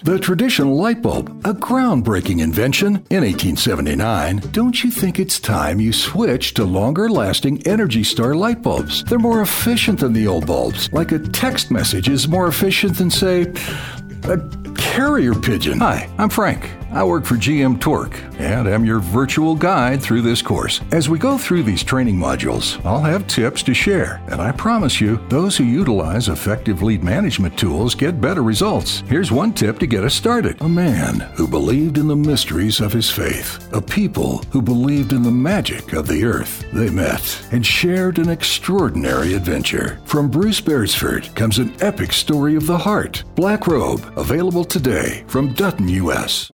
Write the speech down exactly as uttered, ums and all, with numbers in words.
The traditional light bulb, a groundbreaking invention in eighteen seventy-nine, don't you think it's time you switch to longer-lasting Energy Star light bulbs? They're more efficient than the old bulbs. Like a text message is more efficient than, say, a carrier pigeon. Hi, I'm Frank. I work for G M Torque, and I'm your virtual guide through this course. As we go through these training modules, I'll have tips to share, and I promise you, those who utilize effective lead management tools get better results. Here's one tip to get us started. A man who believed in the mysteries of his faith. A people who believed in the magic of the earth. They met and shared an extraordinary adventure. From Bruce Beresford comes an epic story of the heart. Black Robe, available today from Dutton U S